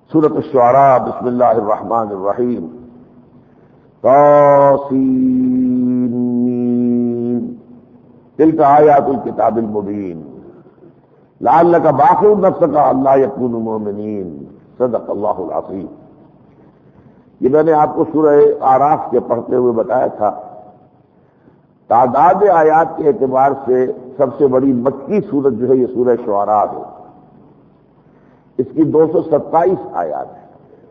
سورۃ الشعراء بسم اللہ الرحمن الرحیم طاسین تلک آیات الکتاب المبین لعلک باخع نفسک الا یکونوا مؤمنین صدق اللہ العظیم۔ یہ میں نے آپ کو سورہ اعراف کے پڑھتے ہوئے بتایا تھا، تعداد آیات کے اعتبار سے سب سے بڑی مکی سورت جو ہے یہ سورہ شعراء ہے۔ اس کی 227 آیات ہیں،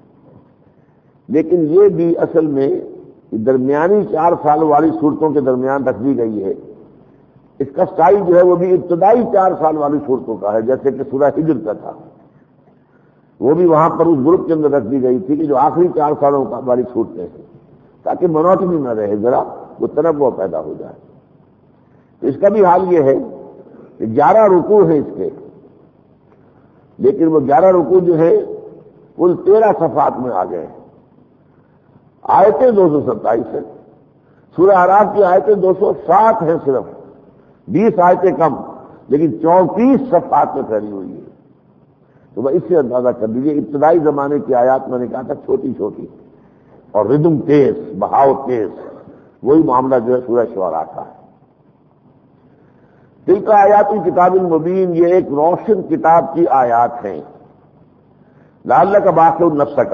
لیکن یہ بھی اصل میں درمیانی 4 سال والی صورتوں کے درمیان رکھ دی گئی ہے۔ اس کا سٹائل جو ہے وہ بھی ابتدائی 4 سال والی صورتوں کا ہے، جیسے کہ سورہ ہجر کا تھا، وہ بھی وہاں پر اس گروپ کے اندر رکھ دی گئی تھی کہ جو آخری 4 سالوں والی صورتیں ہیں، تاکہ منوٹنی نہ رہے، ذرا وہ تنوع پیدا ہو جائے۔ تو اس کا بھی حال یہ ہے کہ 11 رکوع ہیں اس کے، لیکن وہ 11 رکوع جو ہے کل 13 صفحات میں آ گئے ہیں۔ آیتیں 227 ہیں، سورہ اعراف کی آیتیں 260 ہیں، صرف 20 آیتیں کم، لیکن 34 صفحات میں پھیلی ہوئی ہے۔ تو وہ اس سے اندازہ کر لیجیے، ابتدائی زمانے کی آیات میں نے کہا تھا چھوٹی چھوٹی اور ردم تیز، بہاؤ تیز، وہی معاملہ جو ہے سورہ شعراء کا ہے۔ تلک آیات الکتاب المبین، یہ ایک روشن کتاب کی آیات ہیں۔ لعلک باخع نفسک،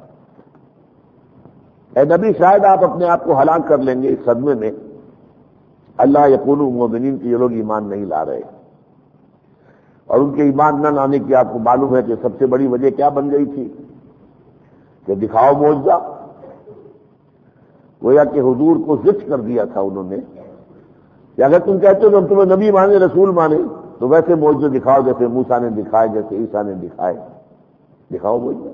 اے نبی شاید آپ اپنے آپ کو ہلاک کر لیں گے اس صدمے میں، اللہ یکونوا مؤمنین کہ یہ لوگ ایمان نہیں لا رہے، اور ان کے ایمان نہ لانے کی آپ کو معلوم ہے کہ سب سے بڑی وجہ کیا بن گئی تھی کہ دکھاؤ معجزہ۔ گویا کہ حضور کو ضد کر دیا تھا انہوں نے کہ اگر تم کہتے ہو کہ ہم تمہیں نبی مانے، رسول مانے، تو ویسے معجزے دکھاؤ جیسے موسیٰ نے دکھائے، جیسے عیسیٰ نے دکھائے، دکھاؤ معجزہ۔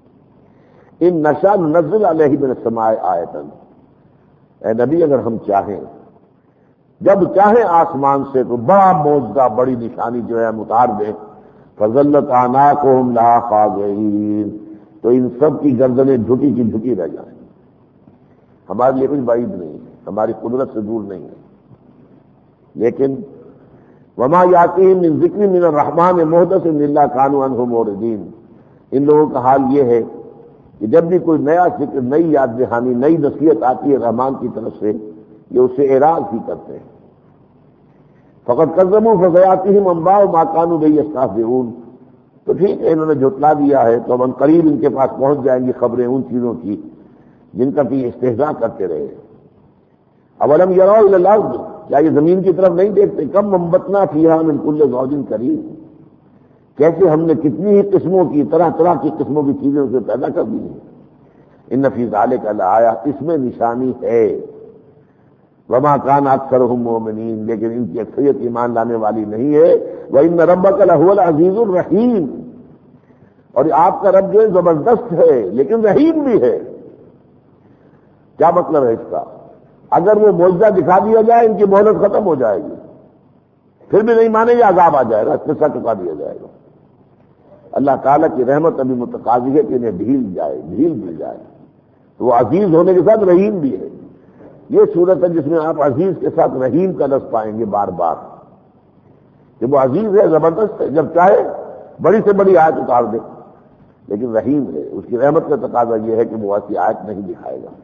ان نشأ ننزل علیہ من السماء آیۃ، اے نبی اگر ہم چاہیں، جب چاہیں آسمان سے تو بڑا معجزہ، بڑی نشانی جو ہے ہم اتار دیں، فظلت اعناقهم لها خاضعین، تو ان سب کی گردنیں جھکی کی جھکی رہ جائیں۔ ہمارے لیے کچھ بعید نہیں ہے، ہماری قدرت سے دور نہیں ہے، لیکن وما یاتیہم من ذکر من الرحمن محدث الا کانوا عنہ معرضین، ان لوگوں کا حال یہ ہے کہ جب بھی کوئی نیا ذکر، نئی یاد دہانی، نئی نصیحت آتی ہے رحمان کی طرف سے، یہ اسے اعراض ہی کرتے ہیں۔ فقد کذبوا فسیاتیہم انباء ما کانوا بہ یستہزئون، تو ٹھیک ہے انہوں نے جھٹلا دیا ہے، تو اب قریب ان کے پاس پہنچ جائیں گی خبریں ان چیزوں کی جن کا کہ استہزاء کرتے رہے۔ اولم یروا الی الارض، کیا یہ زمین کی طرف نہیں دیکھتے، کم انبتنا فیہا من کل زوج کریم، کیسے ہم نے کتنی ہی قسموں کی، طرح طرح کی قسموں کی چیزیں اسے پیدا کر دی ہیں۔ ان فی ذلک لآیہ، اس میں نشانی ہے۔ وما کان اکثرهم مؤمنین، لیکن ان کی اکثریت ایمان لانے والی نہیں ہے۔ وان ربک لہو العزیز الرحیم، اور آپ کا رب جو ہے زبردست ہے لیکن رحیم بھی ہے۔ کیا مطلب ہے اس کا؟ اگر وہ معجزہ دکھا دیا جائے ان کی مہلت ختم ہو جائے گی، پھر بھی نہیں مانے یہ عذاب آ جائے گا، قصہ چکا دیا جائے گا۔ اللہ تعالیٰ کی رحمت ابھی متقاضی ہے کہ انہیں ڈھیل دی جائے، تو وہ عزیز ہونے کے ساتھ رحیم بھی ہے۔ یہ صورت ہے جس میں آپ عزیز کے ساتھ رحیم کا لفظ پائیں گے بار بار، کہ وہ عزیز ہے، زبردست ہے، جب چاہے بڑی سے بڑی آیت اتار دے، لیکن رحیم ہے، اس کی رحمت کا تقاضا یہ ہے کہ وہ ایسی آیت نہیں دکھائے گا۔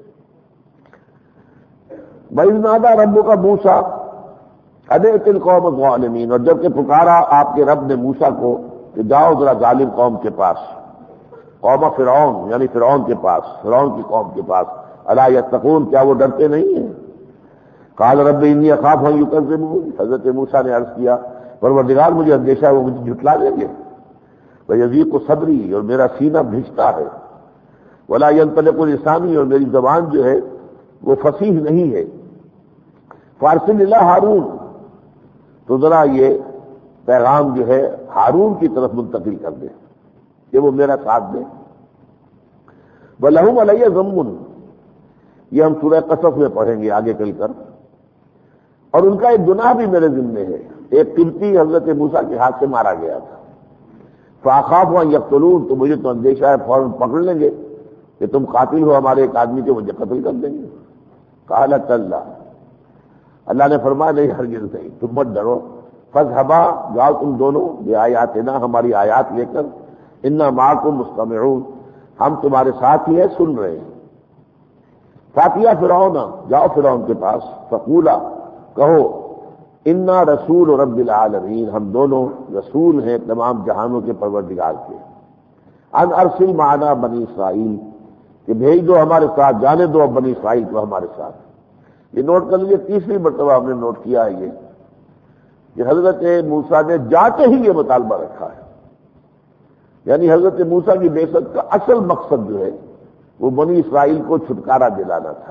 وَإِذْ نَادَىٰ رَبُّكَ مُوسَىٰ أَنِ ائْتِ الْقَوْمَ الظَّالِمِينَ، اور جبکہ پکارا آپ کے رب نے موسیٰ کو کہ جاؤ ذرا ظالم قوم کے پاس، قوم فرعون یعنی فرعون کے پاس، فرعون کی قوم کے پاس، الا یتقون، کیا وہ ڈرتے نہیں ہیں؟ قال رب انی اخاف ان یکذبون، حضرت موسیٰ نے عرض کیا پروردگار مجھے اندیشہ ہے وہ مجھے جھٹلا دیں گے۔ ویضیق صدری، اور میرا سینہ بھیجتا ہے، ولا ینطلق لسانی، اور میری زبان جو ہے وہ فصیح نہیں ہے۔ فارسل الی ہارون، تو ذرا یہ پیغام جو ہے ہارون کی طرف منتقل کر دے کہ وہ میرا ساتھ دے۔ وَلَهُمْ عَلَيَّ ذَنبٌ، یہ ہم سورہ قصص میں پڑھیں گے آگے چل کر، اور ان کا ایک گناہ بھی میرے ذمے ہے۔ ایک قبطی حضرت موسیٰ کے ہاتھ سے مارا گیا تھا، فَأَخَافُ أَن يَقْتُلُونِ، تو مجھے تو اندیشہ ہے فوراً پکڑ لیں گے کہ تم قاتل ہو ہمارے ایک آدمی کے، مجھے قتل کر دیں گے۔ قَالَ كَلَّا، اللہ نے فرمایا نہیں، ہرگز نہیں، تم مت ڈرو۔ فَاذْهَبَا، جاؤ تم دونوں، بِآیاتِنَا، ہماری آیات لے کر، انا معکم مستمعون، ہم تمہارے ساتھ ہی ہیں، سن رہے ہیں۔ فاتیا فرعون، جاؤ فرعون کے پاس، فقولا، کہو، انا رسول رب العالمین، ہم دونوں رسول ہیں تمام جہانوں کے پروردگار کے، ان ارسل معنا بنی اسرائیل، کہ بھیج دو ہمارے ساتھ، جانے دو اب بنی اسرائیل کو ہمارے ساتھ۔ یہ نوٹ کر لیجیے، تیسری مرتبہ ہم نے نوٹ کیا ہے یہ کہ حضرت موسیٰ نے جاتے ہی یہ مطالبہ رکھا ہے، یعنی حضرت موسیٰ کی بعثت کا اصل مقصد جو ہے وہ بنی اسرائیل کو چھٹکارا دلانا تھا۔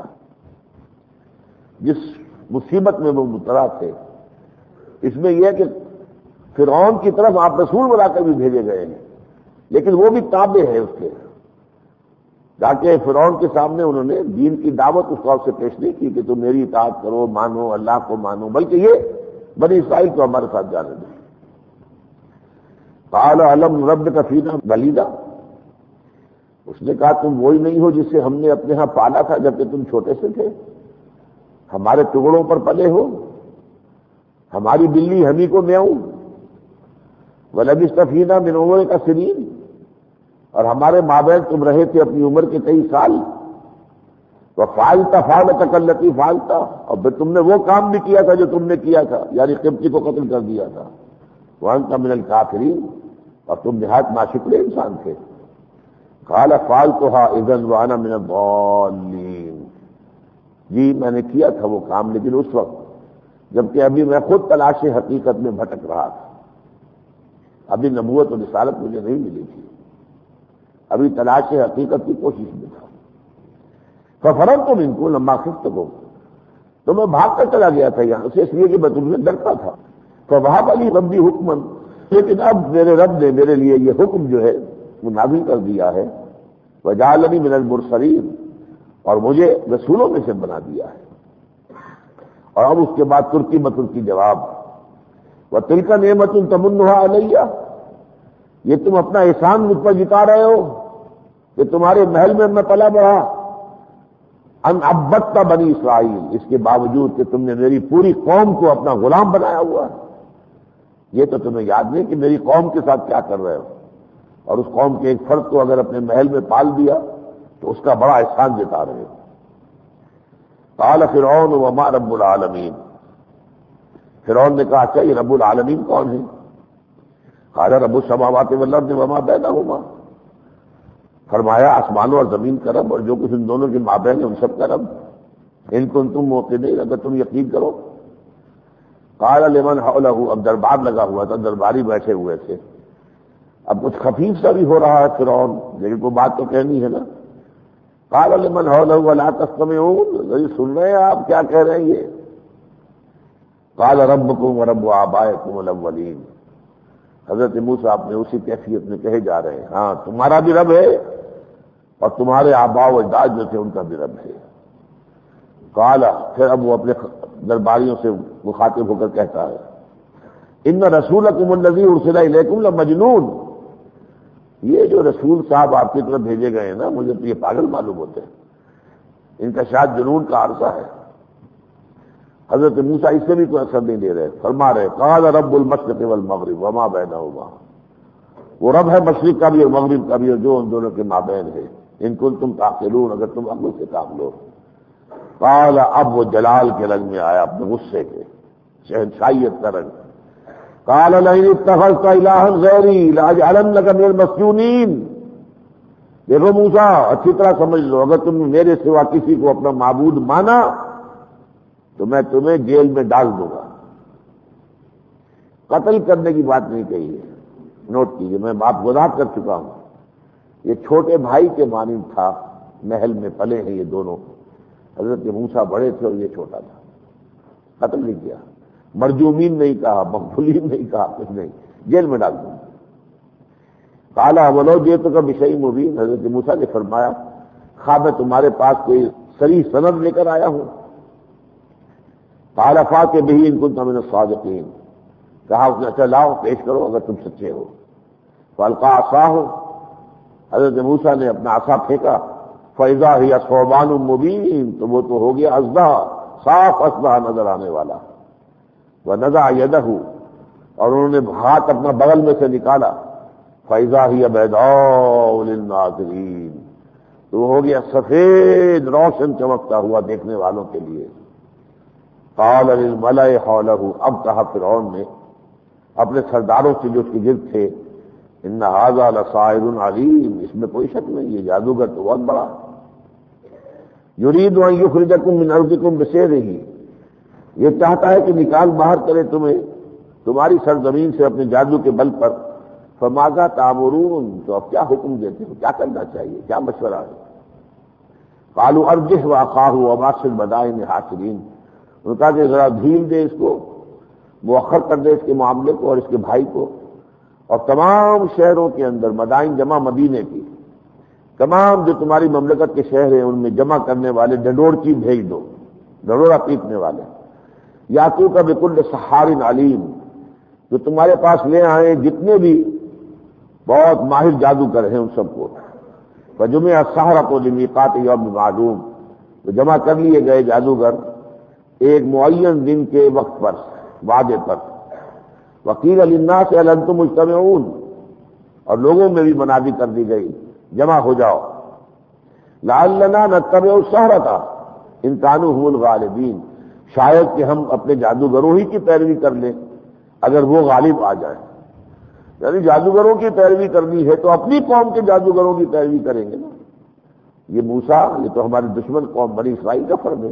جس مصیبت میں وہ مبتلا تھے، اس میں یہ ہے کہ فرعون کی طرف آپ رسول بنا کر بھی بھیجے گئے ہیں، لیکن وہ بھی تابع ہے اس کے، تاکہ فرعون کے سامنے انہوں نے دین کی دعوت اس طور سے پیش نہیں کی کہ تم میری اطاعت کرو، مانو، اللہ کو مانو، بلکہ یہ بنی اسرائیل کو ہمارے ساتھ جانے دیں۔ قال الم نربک فینا ولیدا، اس نے کہا تم وہی نہیں ہو جسے ہم نے اپنے ہاں پالا تھا جبکہ تم چھوٹے سے تھے، ہمارے ٹکڑوں پر پلے ہو، ہماری بلی ہمیں کو میاؤں، ولبثت فینا من عمرک سنین، اور ہمارے مابین تم رہے تھے اپنی عمر کے کئی سال، وفعلت فعلتک التی فعلت، اور پھر تم نے وہ کام بھی کیا تھا جو تم نے کیا تھا، یعنی قبطی کو قتل کر دیا تھا، وانت من الکافرین، اور تم نہایت ناشکر انسان تھے۔ قال فعلتها اذا وانا من الضالین، جی میں نے کیا تھا وہ کام، لیکن اس وقت جبکہ ابھی میں خود تلاش حقیقت میں بھٹک رہا تھا، ابھی نبوت و رسالت مجھے نہیں ملی تھی، ابھی تلاش حقیقت کی کوشش میں تھا۔ ففررت منکم لما خفتکم، تو میں بھاگ کر چلا گیا تھا یہاں سے، اس لیے کہ میں تم سے ڈرتا تھا۔ فوہب لی ربی حکما، لیکن اب میرے رب نے میرے لیے یہ حکم جو ہے وہ نازل کر دیا ہے، وجعلنی من المرسلین، اور مجھے رسولوں میں سے بنا دیا ہے۔ اور اب اس کے بعد ترکی بترکی جواب، وتلک نعمت تمنھا علی، یہ تم اپنا احسان مجھ پر جتا رہے ہو کہ تمہارے محل میں پلا بڑھا، ان عبدت بنی اسرائیل، اس کے باوجود کہ تم نے میری پوری قوم کو اپنا غلام بنایا ہوا ہے۔ یہ تو تمہیں یاد نہیں کہ میری قوم کے ساتھ کیا کر رہے ہو، اور اس قوم کے ایک فرد کو اگر اپنے محل میں پال دیا تو اس کا بڑا احسان جتا رہے ہو۔ قال فرعون وما رب العالمین، فرعون نے کہا اچھا یہ رب العالمین کون ہے؟ قال رب السماوات والارض وما بینہما، فرمایا آسمانوں اور زمین کا رب اور جو کچھ ان دونوں کے مابین ہے ان سب کا رب، ان کو تم موقنین، اگر تم یقین کرو۔ قال لمن حولہ، اب دربار لگا ہوا تھا، درباری بیٹھے ہوئے تھے، اب کچھ خفیف سا بھی ہو رہا ہے فرعون، لیکن کوئی بات تو کہنی ہے نا۔ قال لمن حولہ ولا تستمعون، سن رہے ہیں آپ کیا کہہ رہے ہیں یہ؟ قال ربکم ورب آبائکم الاولین، حضرت موسیٰ اپنے اسی کیفیت میں کہے جا رہے ہیں، ہاں تمہارا بھی رب ہے اور تمہارے آباء و اجداد جو تھے ان کا بھی رب ہے۔ قال، پھر اب وہ اپنے درباریوں سے مخاطب ہو کر کہتا ہے، ان رسولکم الذی ارسل الیکم لمجنون، یہ جو رسول صاحب آپ کی طرف بھیجے گئے ہیں نا، مجھے تو یہ پاگل معلوم ہوتے ہیں، ان کا شاید جنون کا عرصہ ہے۔ حضرت موسیٰ اس سے بھی کوئی اثر نہیں دے رہے، فرما رہے قال رب المشرق والمغرب وما بینہما، وہ رب ہے مشرق کا بھی اور مغرب کا بھی اور جو ان دونوں کے مابین ہے، ان کنتم تعقلون، اگر تم عقل سے کام لو۔ قال، اب وہ جلال کے رنگ میں آیا، اپنے غصے کے، شہنشائیت کا رنگ۔ قال لئن اتخذت الہا غیری لاجعلنک من المسجونین، دیکھو موسیٰ اچھی طرح سمجھ لو، اگر تم نے میرے سوا کسی کو اپنا معبود مانا تو میں تمہیں جیل میں ڈال دوں گا۔ قتل کرنے کی بات نہیں کہی ہے، نوٹ کیجیے، میں بات وضاحت کر چکا ہوں، یہ چھوٹے بھائی کے مانند تھا، محل میں پلے ہیں یہ دونوں، حضرت موسیٰ بڑے تھے اور یہ چھوٹا تھا، قتل نہیں کیا، مرجومین نہیں کہا، مقبولین نہیں کہا، کچھ نہیں، جیل میں ڈال دوں گا۔ قال ولو جئتک بشیء مبین، حضرت موسیٰ نے فرمایا خواہ میں تمہارے پاس کوئی صریح سند لے کر آیا ہوں۔ قال فات بہ ان کنت من الصادقین، کہا اس نے اچھا لاؤ پیش کرو اگر تم سچے ہو۔ فالقى عصاه، حضرت موسیٰ نے اپنا عصا پھینکا، فاذا هي ثعبان مبین، تو وہ تو ہو گیا اژدہا، صاف اژدہا نظر آنے والا۔ ونزع یدہ، اور انہوں نے ہاتھ اپنا بغل میں سے نکالا، فَإِذَا هِيَ بَيْضَاءُ لِلنَّاظِرِينَ، تو وہ ہو گیا سفید روشن چمکتا ہوا دیکھنے والوں کے لیے۔ قال للملأ حوله، اب کہا فرعون نے اپنے سرداروں سے جو اس کے گرد تھے، ان هذا لساحر علیم، اس میں کوئی شک نہیں، یہ جادوگر تو بہت بڑا ہے۔ یرید ان یخرجکم من ارضکم بسحرہ، یہ چاہتا ہے کہ نکال باہر کرے تمہیں تمہاری سرزمین سے اپنے جادو کے بل پر۔ فماذا تأمرون، تو اب کیا حکم دیتے ہو، کیا کرنا چاہیے، کیا مشورہ ہے؟ قالوا ارجح واخاہ وباشر المدائن حاشرین، انہوں نے کہا کہ ذرا ڈھیل دے اس کو، مؤخر کر دے اس کے معاملے کو اور اس کے بھائی کو، اور تمام شہروں کے اندر، مدائن جمع مدینے کی، تمام جو تمہاری مملکت کے شہر ہیں ان میں جمع کرنے والے ڈنڈورچی بھیج دو، ڈنڈورا پیٹنے والے، یاتو کا بکل سحار علیم، جو تمہارے پاس لے آئے جتنے بھی بہت ماہر جادوگر ہیں ان سب کو۔ فجمع السحرۃ لمیقات یوم معلوم، تو جمع کر لیے گئے جادوگر ایک معین دن کے وقت پر، وعدے پر۔ وقیل للناس هل انتم مجتمعون، اور لوگوں میں بھی منادی کر دی گئی جمع ہو جاؤ۔ لعلنا نتبع السحرۃ ان كانوا هم الغالبین، شاید کہ ہم اپنے جادوگروں ہی کی پیروی کر لیں اگر وہ غالب آ جائیں۔ یعنی جادوگروں کی پیروی کرنی ہے تو اپنی قوم کے جادوگروں کی پیروی کریں گے نا۔ یہ موسیٰ، یہ تو ہماری دشمن قوم بنی اسرائیل کا فرد ہے۔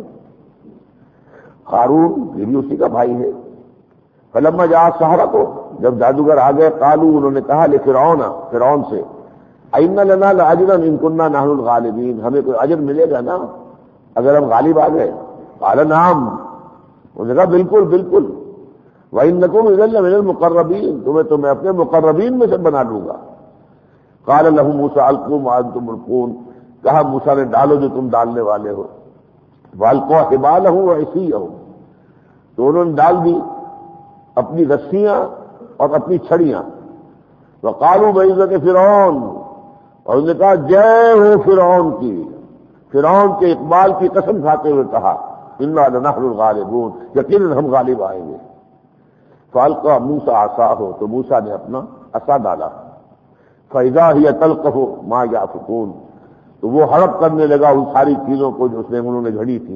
ہارون یہ بھی اسی کا بھائی ہے۔ فلما جاء السحرۃ، جب جادوگر آ گئے، قالوا، انہوں نے کہا فرعون سے، ائن لنا لاجرا ان كنا نحن الغالبین، ہمیں کوئی اجر ملے گا نا اگر ہم غالب آ گئے؟ قال نعم، انہوں نے کہا بالکل بالکل۔ وَإِنَّكُمْ إِذًا لَّمِنَ الْمُقَرَّبِينَ، تمہیں تو میں اپنے مقربین میں سے بنا لوں گا۔ قال له موسیٰ القوا ما انتم ملقون، کہا موسیٰ نے ڈالو جو تم ڈالنے والے ہو۔ وَأَلْقَوْا حِبَالَهُمْ وَعِصِيَّهُمْ، تو انہوں نے ڈال دی اپنی رسیاں اور اپنی چھڑیاں۔ وقالوا بعزت فرعون، اور انہوں نے کہا جے ہو فرعون کی، فرعون کے اقبال کی قسم کھاتے ہوئے کہا انا لنحن الغالبون، یقیناً ہم غالب آئیں گے۔ فالقى موسیٰ عصاہ، تو موسیٰ نے اپنا عصا ڈالا۔ فاذا هي تلقف ما يافكون، تو وہ ہڑپ کرنے لگا ان ساری چیزوں کو جو انہوں نے گھڑی تھی۔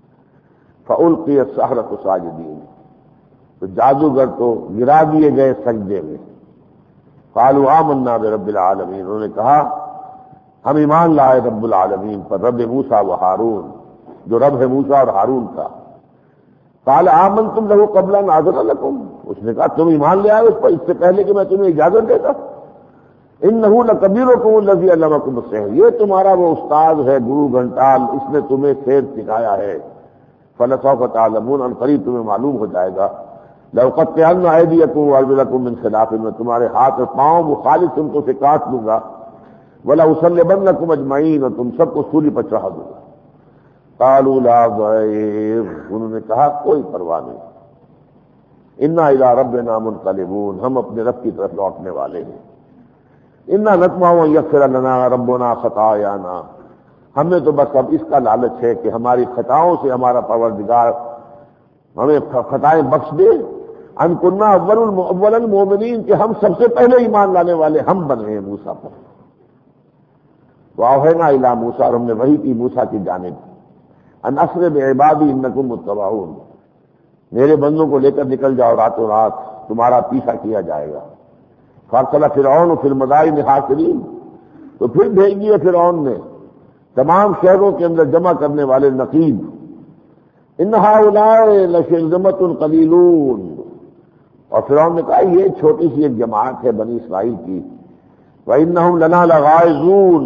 فالقي السحرة ساجدين، تو جادوگر تو گرا دیے گئے سجدے میں۔ قالوا آمنا برب العالمین، انہوں نے کہا ہم ایمان لائے رب العالمین پر، رب موسیٰ و ہارون، جو رب ہے موسیٰ اور ہارون کا۔ قال آمنتم له قبل ان آذن لكم، اس نے کہا تم ایمان لے آئے اس پر اس سے پہلے کہ میں تمہیں اجازت دیتا۔ انه لکبیرکم الذی علمکم السحر، یہ تمہارا وہ استاد ہے گرو گھنٹال، اس نے تمہیں سحر سکھایا ہے۔ فلسوف تعلمون، ان قریب تمہیں معلوم ہو جائے گا۔ لأقطعن أيديكم وأرجلكم من خلاف، میں تمہارے ہاتھ اور پاؤں مخالف تم سے کاٹ لوں گا۔ ولأصلبنكم أجمعين، اور تم سب کو سولی پر چڑھا دوں گا۔ قالوا لا ضير، انہوں نے کہا کوئی پرواہ نہیں، انا الى ربنا منقلبون، ہم اپنے رب کی طرف لوٹنے والے ہیں۔ انا نطمع ان یغفر لنا ربنا خطايانا، ہمیں تو بس اب اس کا لالچ ہے کہ ہماری خطاؤں سے ہمارا پروردگار ہمیں خطائیں بخش دے۔ ان كنا اول المؤمنین، کہ ہم سب سے پہلے ایمان لانے والے ہم بنے ہیں موسیٰ پر۔ واوحینا الی موسیٰ، اور ہم نے وحی کی موسیٰ کی جانب، ان اسر بعبادی انکم متبعون، میرے بندوں کو لے کر نکل جاؤ راتوں رات، تمہارا پیچھا کیا جائے گا۔ فارسل فرعون فی المدائن حاشرین، تو پھر بھیج دیے فرعون نے تمام شہروں کے اندر جمع کرنے والے نقیب۔ ان ہؤلاء لشرذمۃ قلیلون، اور فرعون نے کہا یہ چھوٹی سی ایک جماعت ہے بنی اسرائیل کی۔ وانہم لنا لغائظون،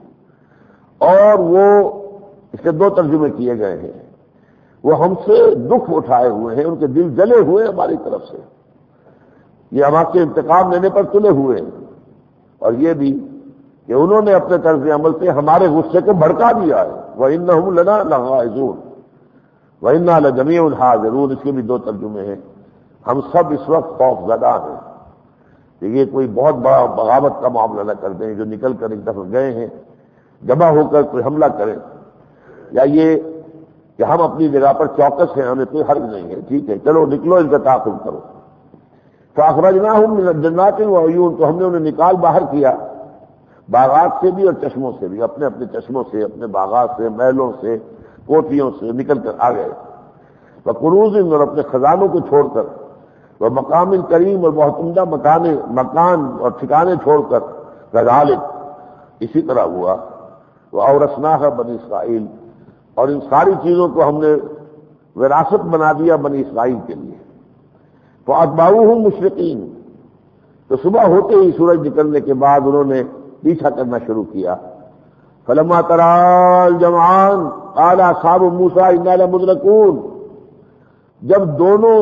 اور وہ، اس کے دو ترجمے کیے گئے ہیں، وہ ہم سے دکھ اٹھائے ہوئے ہیں، ان کے دل جلے ہوئے ہماری طرف سے، یہ ہم آپ کے انتقام لینے پر تلے ہوئے ہیں، اور یہ بھی کہ انہوں نے اپنے طرز عمل سے ہمارے غصے کو بھڑکا دیا ہے۔ وَإِنَّهُمْ لَنَا لَغَائِظُونَ وَإِنَّا لَجَمِيعٌ حَاذِرُونَ، اس کے بھی دو ترجمے ہیں، ہم سب اس وقت خوف زدہ ہیں کہ یہ کوئی بہت بڑا بغاوت کا معاملہ نہ کر دیں، جو نکل کر ایک دفعہ گئے ہیں جمع ہو کر کوئی حملہ کریں، یا یہ کہ ہم اپنی جگہ پر چوکس ہیں، ہمیں کوئی حرج نہیں ہے، ٹھیک ہے چلو نکلو، ان کا تعاقب کرو۔ فاخرجناہم من الجنات والعیون، تو ہم نے انہیں نکال باہر کیا باغات سے بھی اور چشموں سے بھی، اپنے اپنے چشموں سے، اپنے باغات سے، محلوں سے، کوٹھیوں سے نکل کر آ گئے، وکنوز، اور اپنے خزانوں کو چھوڑ کر، ومقام کریم، اور بہت عمدہ مکان اور ٹھکانے چھوڑ کر، کذالک، اسی طرح ہوا، وأورثناها بنی اسرائیل، اور ان ساری چیزوں کو ہم نے وراثت بنا دیا بنی اسرائیل کے لیے، فأتبعوهم مشرقین، تو صبح ہوتے ہی سورج نکلنے کے بعد انہوں نے پیچھا کرنا شروع کیا، فلما تراءى الجمعان قال اصحاب موسیٰ انا لمدرکون، جب دونوں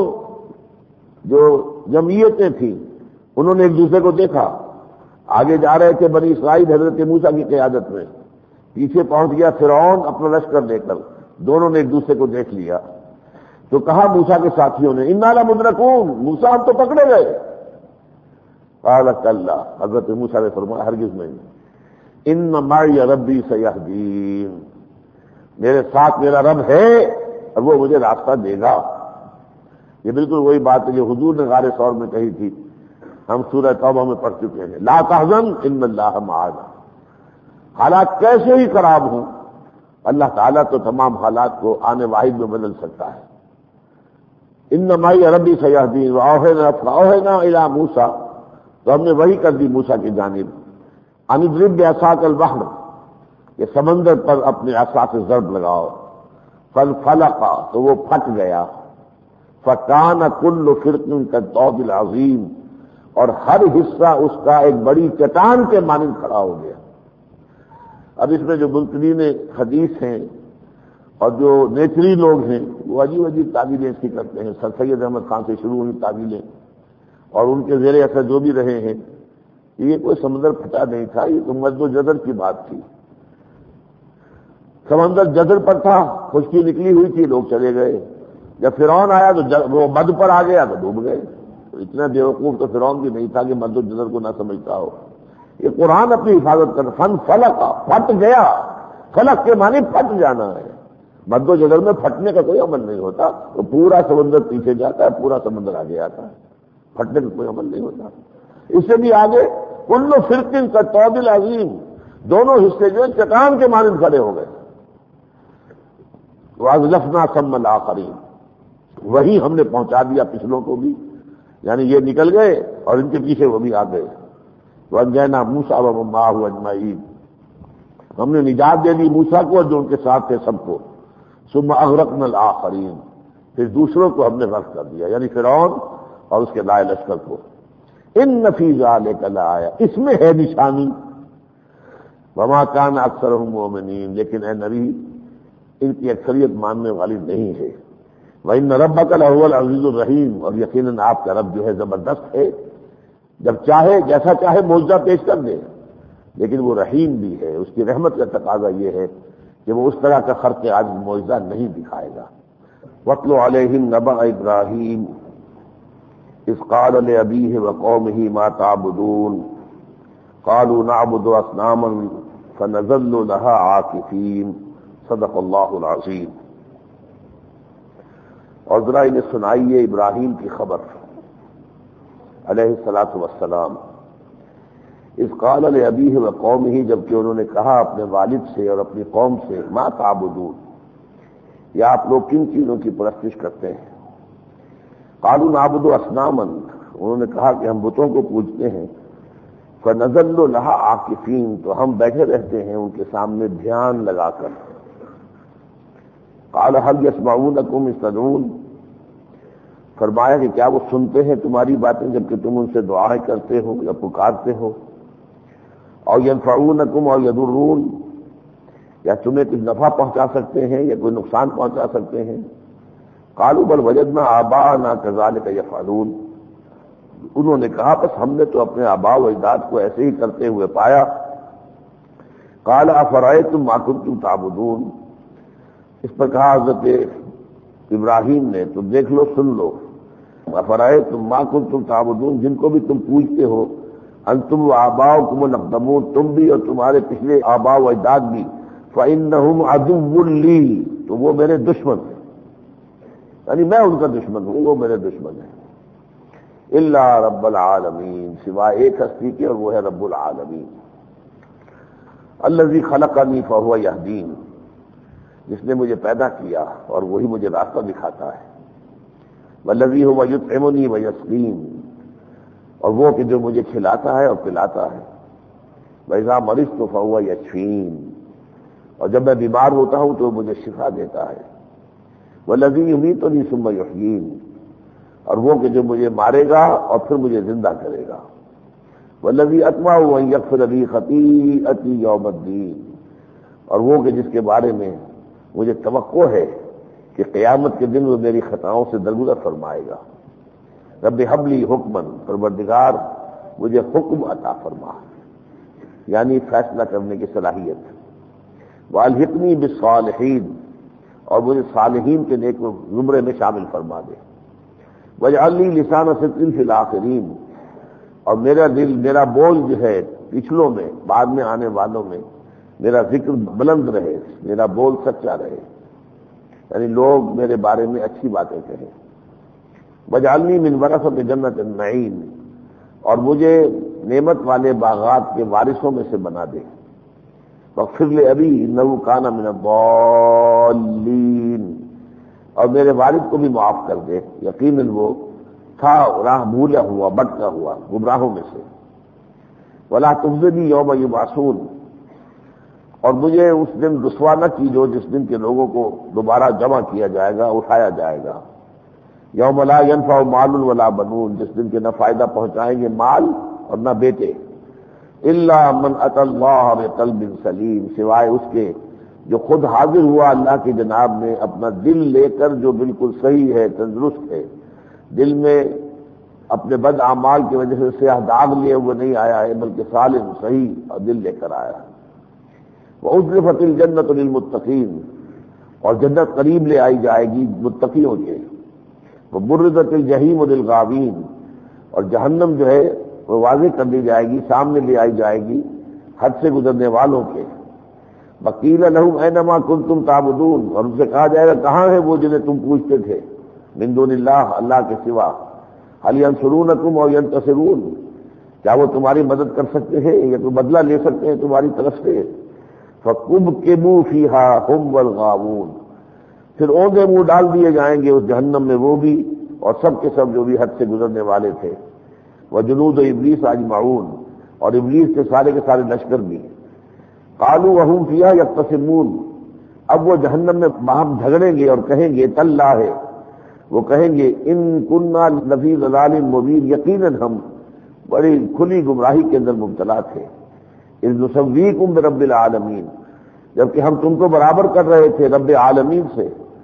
جو جمعیتیں تھیں انہوں نے ایک دوسرے کو دیکھا، آگے جا رہے تھے بنی اسرائیل حضرت موسیٰ کی قیادت میں، پیچھے پہنچ گیا فرعون اپنا لشکر لے کر، دونوں نے ایک دوسرے کو دیکھ لیا، تو کہا موسیٰ کے ساتھیوں نے انا لمدرکون، موسیٰ ہم تو پکڑے گئے، قال کلا، حضرت موسیٰ نے فرمایا ہرگز نہیں، ان معی ربی سیہدین، میرے ساتھ میرا رب ہے اور وہ مجھے راستہ دے گا۔ یہ بالکل وہی بات ہے جو حضور نے غار ثور میں کہی تھی، ہم سورہ توبہ میں پڑھ چکے ہیں، لا تحزن ان اللہ معنا، حالات کیسے ہی خراب ہوں اللہ تعالیٰ تو تمام حالات کو آنے واحد میں بدل سکتا ہے۔ ان معی ربی سیہدین واوحینا الی موسیٰ، تو ہم نے وحی کر دی موسیٰ کی جانب، ان اضرب بعصاک البحر، کہ سمندر پر اپنے عصا سے ضرب لگاؤ، فانفلق، تو وہ پھٹ گیا، فکان کل فرق کالطود العظیم، اور ہر حصہ اس کا ایک بڑی چٹان کے مانند کھڑا ہو گیا۔ اب اس میں جو منکرین حدیث ہیں اور جو نیچری لوگ ہیں وہ عجیب عجیب تعبیریں اس کی کرتے ہیں، سر سید احمد خان سے شروع ہوئی تعبیریں اور ان کے زیر اثر جو بھی رہے ہیں، یہ کوئی سمندر پھٹا نہیں تھا، یہ تو مد و جزر کی بات تھی، سمندر جزر پر تھا، خشکی نکلی ہوئی تھی، لوگ چلے گئے، جب فرعون آیا تو وہ مد پر آ گیا تو ڈوب گئے، تو اتنا بیوقوف تو فرعون بھی نہیں تھا کہ مد و جزر کو نہ سمجھتا ہو۔ یہ قرآن اپنی حفاظت کر، فن فلق، پھٹ گیا، فلق کے معنی پھٹ جانا ہے، مد و جزر میں پھٹنے کا کوئی عمل نہیں ہوتا، تو پورا سمندر پیچھے جاتا ہے، پورا سمندر آگے آتا ہے، پھٹنے کا کوئی عمل نہیں ہوتا۔ اس سے بھی آگے کل فرق کالطود العظیم، دونوں حصے جو چٹان کے مانند کھڑے ہو گئے، وَأَزْلَفْنَا ثَمَّ الْآخَرِينَ، وہی ہم نے پہنچا دیا پچھلوں کو بھی، یعنی یہ نکل گئے اور ان کے پیچھے وہ بھی آ گئے، وَأَنجَيْنَا مُوسَىٰ وَمَن مَّعَهُ أَجْمَعِينَ، ہم نے نجات دے دی موسیٰ کو اور جو ان کے ساتھ تھے سب کو، ثُمَّ أَغْرَقْنَا الْآخَرِينَ، پھر دوسروں کو ہم نے غرق کر دیا، یعنی فرعون اور اس کے لائے لشکر کو۔ ان فی ذلک لآیہ، اس میں ہے نشانی، وما کان اکثرهم مؤمنین، لیکن اے نبی ان کی اکثریت ماننے والی نہیں ہے، وان ربک لہو العزیز الرحیم، اور یقیناً آپ کا رب جو ہے زبردست ہے، جب چاہے جیسا چاہے معجزہ پیش کر دے، لیکن وہ رحیم بھی ہے، اس کی رحمت کا تقاضا یہ ہے کہ وہ اس طرح کا خرق عاجز معجزہ نہیں دکھائے گا۔ وَاتْلُ عَلَيْهِمْ نَبَأَ إِبْرَاهِيمَ إِذْ قَالَ لِأَبِيهِ وَقَوْمِهِ مَا تَعْبُدُونَ قَالُوا نَعْبُدُ أَصْنَامًا فَنَظَلُّ لَهَا عَاكِفِينَ، صدق اللہ العظیم۔ اور ذرا انہیں سنائیے ابراہیم کی خبر علیہ الصلاۃ والسلام، اذ قال لأبیہ وقومہ، جبکہ انہوں نے کہا اپنے والد سے اور اپنی قوم سے، ما تعبدون، یا آپ لوگ کن چیزوں کی پرستش کرتے ہیں؟ قالوا نعبد اصناما، انہوں نے کہا کہ ہم بتوں کو پوجتے ہیں، فنظل لها عاکفین، تو ہم بیٹھے رہتے ہیں ان کے سامنے دھیان لگا کر۔ قال هل يسمعونكم اذ تدعون، فرمایا کہ کیا وہ سنتے ہیں تمہاری باتیں جبکہ تم ان سے دعائیں کرتے ہو یا پکارتے ہو؟ اور ينفعونكم اور يضرون، یا تمہیں کچھ نفع پہنچا سکتے ہیں یا کوئی نقصان پہنچا سکتے ہیں؟ قالوا بل وجدنا آباءنا كذلك يفعلون، انہوں نے کہا بس ہم نے تو اپنے آباء و اجداد کو ایسے ہی کرتے ہوئے پایا۔ قال افرأيتم ما كنتم تعبدون، اس پر کہا حضرت ابراہیم نے تو دیکھ لو، سن لو، افرأيتم ما كنتم تعبدون، جن کو بھی تم پوجتے ہو، انتم وآباؤکم الاقدمون، تم بھی اور تمہارے پچھلے آباء و اجداد بھی، فإنهم عدو لی، تو وہ میرے دشمن ہیں، یعنی میں ان کا دشمن ہوں، وہ میرے دشمن ہیں۔ الا رب العالمین، سوائے ایک ہستی کے، اور وہ ہے رب العالمین۔ الذی خلقنی فہو یہدین، جس نے مجھے پیدا کیا اور وہی مجھے راستہ دکھاتا ہے۔ والذی هو یطعمنی ویسقین، اور وہ کہ جو مجھے کھلاتا ہے اور پلاتا ہے۔ وَإِذَا مَرِضْتُ فَهُوَ یشفین، اور جب میں بیمار ہوتا ہوں تو مجھے شفا دیتا ہے۔ وَالَّذِي يُمِيتُنِي ثُمَّ يُحْيِينِ، اور وہ کہ جو مجھے مارے گا اور پھر مجھے زندہ کرے گا۔ وَالَّذِي أَطْمَعُ أَن يَغْفِرَ لِي خَطِيئَتِي يَوْمَ الدِّينِ، اور وہ کہ جس کے بارے میں مجھے توقع ہے کہ قیامت کے دن وہ میری خطاؤں سے درگزر فرمائے گا۔ رب هب لي حکما، پروردگار مجھے حکم عطا فرما، یعنی فیصلہ کرنے کی صلاحیت۔ والحقنی بالصالحین، اور مجھے صالحین کے نیک زمرے میں شامل فرما دے۔ واجعل لي لسان صدق فی الآخرین، اور میرا دل، میرا بول جو ہے پچھلوں میں، بعد میں آنے والوں میں میرا ذکر بلند رہے، میرا بول سچا رہے، یعنی لوگ میرے بارے میں اچھی باتیں کہیں۔ واجعلنی من ورثۃ جنۃ النعیم، اور مجھے نعمت والے باغات کے وارثوں میں سے بنا دے۔ واغفر لأبی انہ کان من الضالین، اور میرے والد کو بھی معاف کر دے، یقیناً وہ تھا راہ بھولا ہوا، بھٹکا ہوا، گمراہوں میں سے۔ ولا تخزنی یوم یبعثون، اور مجھے اس دن رسوا نہ کیجو جس دن کے لوگوں کو دوبارہ جمع کیا جائے گا، اٹھایا جائے گا۔ یوم لا ینفع مال ولا بنون، جس دن کے نہ فائدہ پہنچائیں گے مال اور نہ بیٹے۔ الا من اتى اللہ بقلب سلیم، سوائے اس کے جو خود حاضر ہوا اللہ کی جناب میں اپنا دل لے کر جو بالکل صحیح ہے، تندرست ہے، دل میں اپنے بد اعمال کی وجہ سے سیاہ داغ لیے ہوئے نہیں آیا ہے، بلکہ سالم صحیح اور دل لے کر آیا ہے۔ وَأُزْلِفَتِ الْجَنَّةُ لِلْمُتَّقِينَ، اور جنت قریب لے آئی جائے گی متقیوں کے۔ وَبُرِّزَتِ الْجَحِيمُ لِلْغَاوِينَ، اور جہنم جو ہے وہ واضح کر دی جائے گی، سامنے لے آئی جائے گی حد سے گزرنے والوں کے۔ وَقِيلَ لَهُمْ أَيْنَ مَا كُنتُمْ تَعْبُدُونَ، اور ان سے کہا جائے گا کہاں ہے وہ جنہیں تم پوچھتے تھے، من دون اللہ، اللہ کے سوا۔ هَلْ يَنصُرُونَكُمْ أَوْ يَنتَصِرُونَ، کیا وہ تمہاری مدد کر سکتے ہیں یا کوئی بدلہ لے سکتے ہیں تمہاری طرف سے؟ فَكُبْكِبُوا فِيهَا هُمْ وَالْغَاوُونَ، پھر اوندے منہ ڈال دیے جائیں گے اس جہنم میں وہ بھی اور سب کے سب جو بھی حد سے گزرنے والے تھے۔ وَجُنُودُ إِبْلِيسَ أَجْمَعُونَ، اور ابلیس کے سارے لشکر بھی۔ قَالُوا وَهُمْ فِيهَا يَخْتَصِمُونَ، اب وہ جہنم میں باہم جھگڑیں گے اور کہیں گے تاللہ ہے، وہ کہیں گے ان كُنَّا لَفِي ضَلَالٍ مُبِينٍ، یقیناً ہم بڑی کھلی گمراہی کے اندر مبتلا تھے۔ اذ نسویکم برب العالمین، جبکہ ہم تم کو برابر کر رہے تھے رب عالمین سے،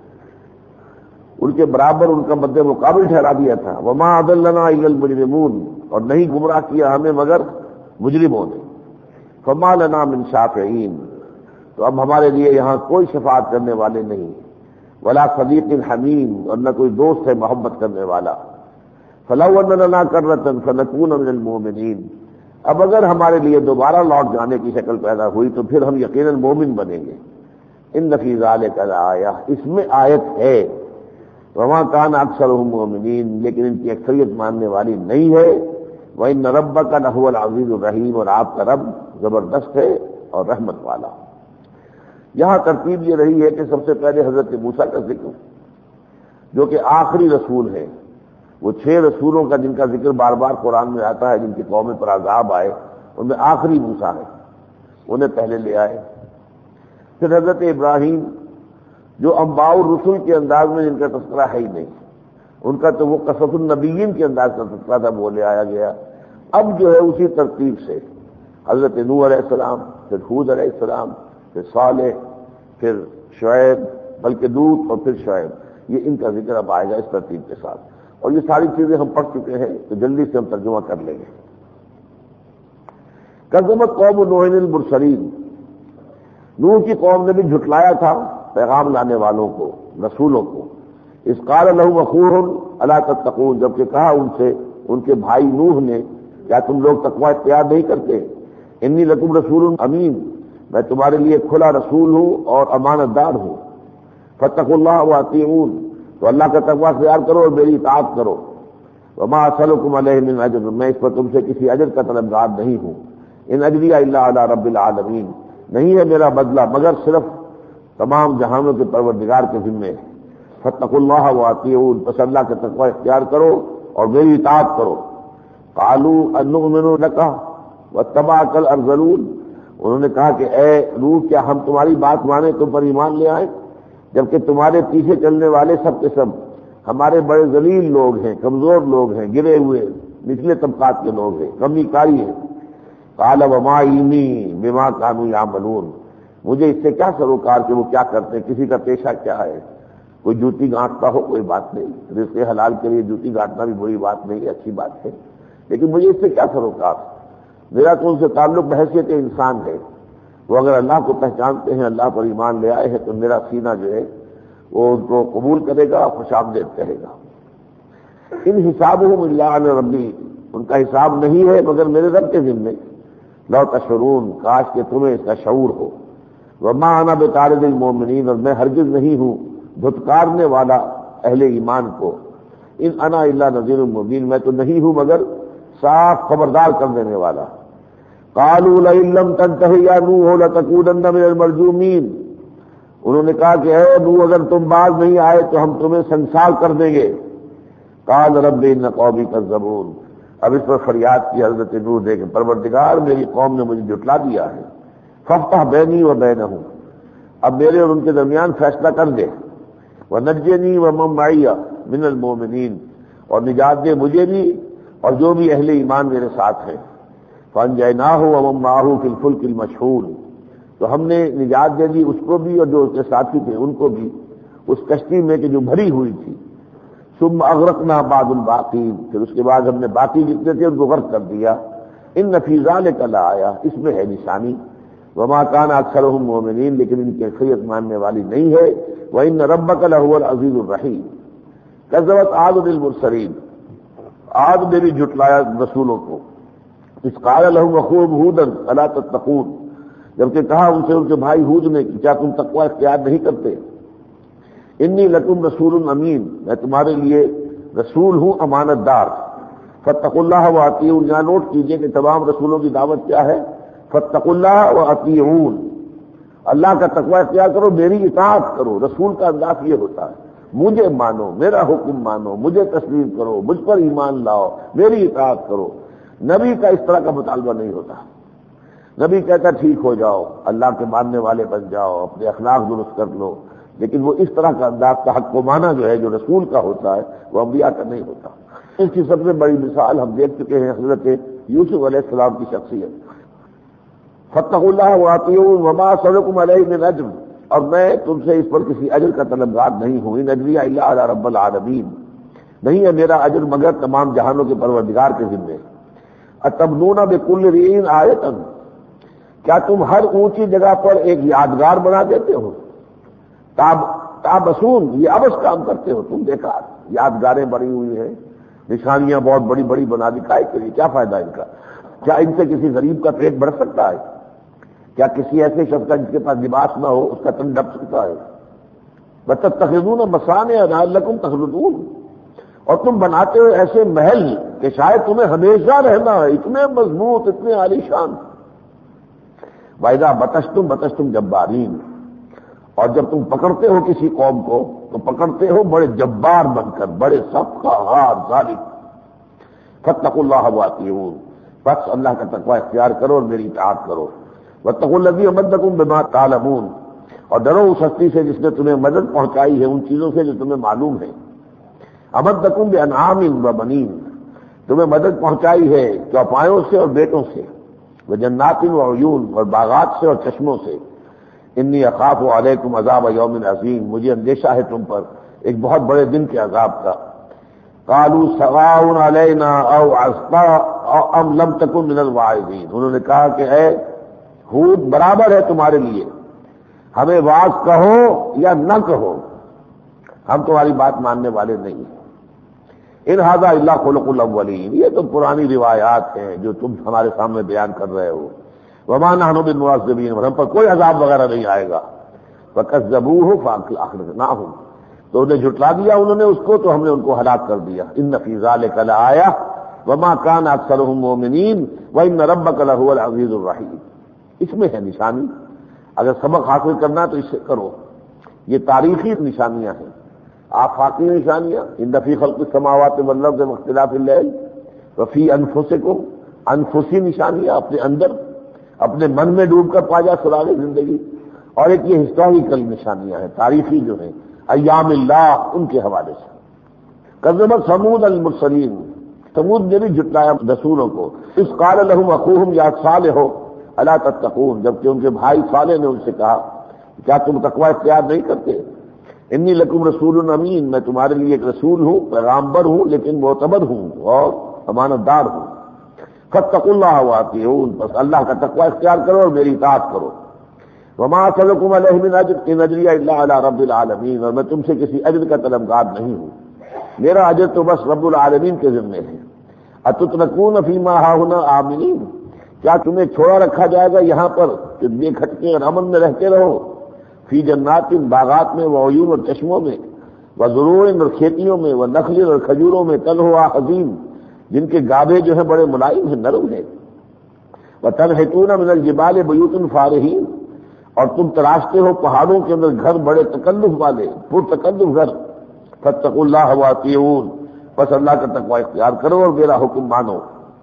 ان کے برابر ان کا مد مقابل ٹھہرا دیا تھا۔ وما اضلنا الا المجرمون، اور نہیں گمراہ کیا ہمیں مگر مجرموں نے۔ فما لنا من شافعین، تو اب ہمارے لیے یہاں کوئی شفاعت کرنے والے نہیں۔ ولا صدیق حمیم، اور نہ کوئی دوست ہے محبت کرنے والا۔ فلو ان لنا کرۃ فنکون من المؤمنین، اب اگر ہمارے لیے دوبارہ لوٹ جانے کی شکل پیدا ہوئی تو پھر ہم یقیناً مومن بنیں گے۔ ان فی ذلک لآیہ، اس میں آیت ہے۔ وما کان اکثرهم مؤمنین، لیکن ان کی اکثریت ماننے والی نہیں ہے۔ وان ربک لہو العزیز الرحیم، اور آپ کا رب زبردست ہے اور رحمت والا۔ یہاں ترتیب یہ رہی ہے کہ سب سے پہلے حضرت موسیٰ کا ذکر، جو کہ آخری رسول ہے، وہ 6 رسولوں کا جن کا ذکر بار بار قرآن میں آتا ہے، جن کی قوم پر عذاب آئے، ان میں آخری موسیٰ ہے، انہیں پہلے لے آئے۔ پھر حضرت ابراہیم، جو انباء الرسل کے انداز میں جن کا تذکرہ ہے ہی نہیں، ان کا تو وہ قصص النبیین کے انداز کا تذکرہ تھا، وہ لے آیا گیا۔ اب جو ہے اسی ترتیب سے حضرت نوح علیہ السلام، پھر ہود علیہ السلام، پھر صالح، پھر شعیب، بلکہ لوط، اور پھر شعیب، یہ ان کا ذکر اب آئے گا اس ترتیب کے ساتھ۔ اور یہ ساری چیزیں ہم پڑھ چکے ہیں تو جلدی سے ہم ترجمہ کر لیں گے۔ کذبت قوم نوح المرسلین، نوح کی قوم نے بھی جھٹلایا تھا پیغام لانے والوں کو، رسولوں کو۔ اذ قال لهم اخوهم الا تتقون، جبکہ کہا ان سے ان کے بھائی نوح نے کیا تم لوگ تقوی اختیار نہیں کرتے؟ انی لکم رسول امین، میں تمہارے لیے کھلا رسول ہوں اور امانت دار ہوں۔ فاتقوا اللہ واطیعون، تو اللہ کا تقوی اختیار کرو اور میری اطاعت کرو۔ وما اسألکم علیہ من اجر، میں اس پر تم سے کسی اجر کا طلبگار نہیں ہوں، ان اجری الا علی رب العالمین، نہیں ہے میرا بدلہ مگر صرف تمام جہانوں کے پروردگار کے ذمے ہے۔ فاتقوا اللہ واطیعون، پس اللہ کا تقوی اختیار کرو اور میری اطاعت کرو۔ قالوا انؤمن لک واتبعک الارذلون، انہوں نے کہا کہ اے روح کیا ہم تمہاری بات مانیں، تم پر ایمان لے آئیں، جبکہ تمہارے پیچھے چلنے والے سب کے سب ہمارے بڑے ذلیل لوگ ہیں، کمزور لوگ ہیں، گرے ہوئے نچلے طبقات کے لوگ ہیں، کمی کاری ہیں۔ قال وما علمی بما كانوا يعملون، مجھے اس سے کیا سروکار کہ وہ کیا کرتے ہیں، کسی کا پیشہ کیا ہے، کوئی جوتی گانٹتا ہو کوئی بات نہیں، رزق حلال کے لیے جوتی گانٹنا بھی بری بات نہیں ہے، اچھی بات ہے، لیکن مجھے اس سے کیا سروکار، میرا تو ان سے تعلق بحیثیت انسان ہے، وہ اگر اللہ کو پہچانتے ہیں، اللہ پر ایمان لے آئے ہیں تو میرا سینہ جو ہے وہ ان کو قبول کرے گا، خوش آمدید کہے گا۔ ان حسابهم الا علی ربی، ان کا حساب نہیں ہے مگر میرے رب کے ذمے۔ لو تشعرون، کاش کہ تمہیں اس کا شعور ہو۔ وما انا بطارد المؤمنین، اور میں ہرگز نہیں ہوں دھتکارنے والا اہل ایمان کو۔ ان انا الا نذیر مبین، میں تو نہیں ہوں مگر صاف خبردار کر دینے والا۔ قالوا لئن لم تنتہ یا نوح لتکونن من المرجومین، انہوں نے کہا کہ اے نوح اگر تم باز نہیں آئے تو ہم تمہیں سنسار کر دیں گے۔ قال رب ان قومی کذبون، اب اس پر فریاد کی حضرت نوح دے کہ پروردگار میری قوم نے مجھے جھٹلا دیا ہے، فافتح بینی و بینہم، اب میرے اور ان کے درمیان فیصلہ کر دے، ونجنی ومن معی من المؤمنین، اور نجات دے مجھے بھی اور جو بھی اہل ایمان میرے ساتھ ہیں۔ فانجیناہ ومن معہ فی الفلک المشحون، تو ہم نے نجات دے دی اس کو بھی اور جو اس کے ساتھی تھے ان کو بھی، اس کشتی میں کہ جو بھری ہوئی تھی۔ ثم اغرقنا بعد الباقین، پھر اس کے بعد ہم نے باقی جتنے تھے ان کو غرق کر دیا۔ ان فی ذلک لآیہ، اس میں ہے نشانی۔ وما کان اکثرهم مؤمنین، لیکن ان کی اکثریت ماننے والی نہیں ہے۔ وان ربک لہو العزیز الرحیم۔ کذبت عاد بالمرسلین، عاد نے بھی جھٹلایا رسولوں کو۔ اذ قال لهم اخوهم ہود الا تتقون، جبکہ کہا ان سے ان کے بھائی ہود نے کہ کیا تم تقوی اختیار نہیں کرتے۔ انی لکم رسول امین، میں تمہارے لیے رسول ہوں امانت دار۔ فاتقوا اللہ واطیعون، یہاں نوٹ کیجئے کہ تمام رسولوں کی دعوت کیا ہے، فاتقوا اللہ واطیعون، اللہ کا تقوی اختیار کرو، میری اطاعت کرو۔ رسول کا انداز یہ ہوتا ہے، مجھے مانو، میرا حکم مانو، مجھے تسلیم کرو، مجھ پر ایمان لاؤ، میری اطاعت کرو۔ نبی کا اس طرح کا مطالبہ نہیں ہوتا۔ نبی کہتا ٹھیک ہو جاؤ، اللہ کے ماننے والے بن جاؤ، اپنے اخلاق درست کر لو، لیکن وہ اس طرح کا انداز کا حق و معنی جو ہے جو رسول کا ہوتا ہے وہ انبیاء کا نہیں ہوتا۔ اس کی سب سے بڑی مثال ہم دیکھ چکے ہیں حضرت یوسف علیہ السلام کی شخصیت۔ فاتقوا اللہ واطیعون وما اسألکم علیہ من اجر، اور میں تم سے اس پر کسی اجر کا طلبگار نہیں ہوں۔ ان اجری الا علی رب العالمین، نہیں ہے میرا اجر مگر تمام جہانوں کے پروردگار کے ذمے۔ اتبنون بکل رین آیۃ، کیا تم ہر اونچی جگہ پر ایک یادگار بنا دیتے ہو؟ تابسون، یہ ابس کام کرتے ہو تم، دیکھا یادگاریں بڑی ہوئی ہیں، نشانیاں بہت بڑی بڑی بنا دکھائے کے لیے، کیا فائدہ ان کا؟ کیا ان سے کسی غریب کا پیٹ بھر سکتا ہے؟ کیا کسی ایسے شخص کا جس کے پاس لباس نہ ہو اس کا تن ڈھک سکتا ہے؟ وَتَتَّخِذُونَ مَصَانِعَ لَعَلَّكُمْ تَخْلُدُونَ، اور تم بناتے ہو ایسے محل کہ شاید تمہیں ہمیشہ رہنا ہے، اتنے مضبوط، اتنے عالیشان۔ وَإِذَا بَطَشْتُمْ بَطَشْتُمْ جَبَّارِينَ، اور جب تم پکڑتے ہو کسی قوم کو تو پکڑتے ہو بڑے جبار بن کر، بڑے سخت قہار ظالم۔ فاتقوا اللہ واطیعون، بس اللہ کا تقوی اختیار کرو اور میری اطاعت کرو۔ واتقوا الذی امدکم بما تعلمون، اور ڈرو اس ہستی سے جس نے تمہیں مدد پہنچائی ہے ان چیزوں سے جو تمہیں معلوم ہے۔ امدکم بانعام وبنین، تمہیں مدد پہنچائی ہے چوپایوں سے اور بیٹوں سے، وجنات وعیون، اور باغات سے اور چشموں سے۔ انی اخاف علیکم عذاب یوم عظیم، مجھے اندیشہ ہے تم پر ایک بہت بڑے دن کے عذاب کا۔ قالوا سواء علینا او عصا ام لم تکن من الواعظین، انہوں نے کہا کہ اے ہود برابر ہے تمہارے لیے، ہمیں واعظ کہو یا نہ کہو، ہم تمہاری بات ماننے والے نہیں ہیں۔ ان ھذا الا خلق الاولین، یہ تو پرانی روایات ہیں جو تم ہمارے سامنے بیان کر رہے ہو۔ وما نحن بمعذبین، ہم پر کوئی عذاب وغیرہ نہیں آئے گا۔ فکذبوہ فاخرجناہم، تو تو انہیں جھٹلا دیا انہوں نے اس کو، تو ہم نے ان کو ہلاک کر دیا۔ ان فی ذلک لآیہ وما کان اکثرهم مؤمنین وان ربک لہو العزیز الرحیم۔ اس میں ہے نشانی، اگر سبق حاصل کرنا ہے تو اس سے کرو۔ یہ تاریخی نشانیاں ہیں، آفاقی نشانیاں، ان فی خلق السماوات والارض واختلاف اللیل وفی انفسکم، انفسی نشانیاں، اپنے اندر اپنے من میں ڈوب کر پا جا سراغ زندگی، اور ایک یہ ہسٹوریکل نشانیاں ہیں، تاریخی جو ہیں، ایام اللہ، ان کے حوالے سے۔ کذبت ثمود المرسلین، ثمود نے بھی جھٹلایا رسولوں کو۔ اس قال لهم اخوهم یا صالح الا تتقون، جبکہ ان کے بھائی صالح نے ان سے کہا کیا تم تقوی اختیار نہیں کرتے؟ انی لکم رسول امین، میں تمہارے لیے ایک رسول ہوں، پیغامبر ہوں، لیکن معتبر ہوں اور امانت دار ہوں۔ فاتقوا اللہ واطیعون، بس اللہ کا تقوی اختیار کرو اور میری اطاعت کرو۔ وما اسألکم علیہ من اجر ان اجری الا علی رب العالمین، اور میں تم سے کسی اجر کا طلبگار نہیں ہوں، میرا اجر تو بس رب العالمین کے ذمے ہے۔ اتترکون فیما ہاہنا آمنین، کیا تمہیں چھوڑا رکھا جائے گا یہاں پر کہ بے کھٹکے اور امن میں رہتے رہو؟ فی جنات، باغات میں، وعیون اور چشموں میں، وزروع اور کھیتیوں میں، ونخل اور کھجوروں میں، طلحها حضیم، جن کے گابھے جو ہیں بڑے ملائم ہیں، نرم ہیں۔ وتنحتون من الجبال بیوتا فارہین، اور تم تراشتے ہو پہاڑوں کے اندر گھر بڑے تکلف والے، پرتکلف گھر۔ فاتقوا اللہ واطیعون، بس اللہ کا تقوی اختیار کرو اور میرا حکم مانو۔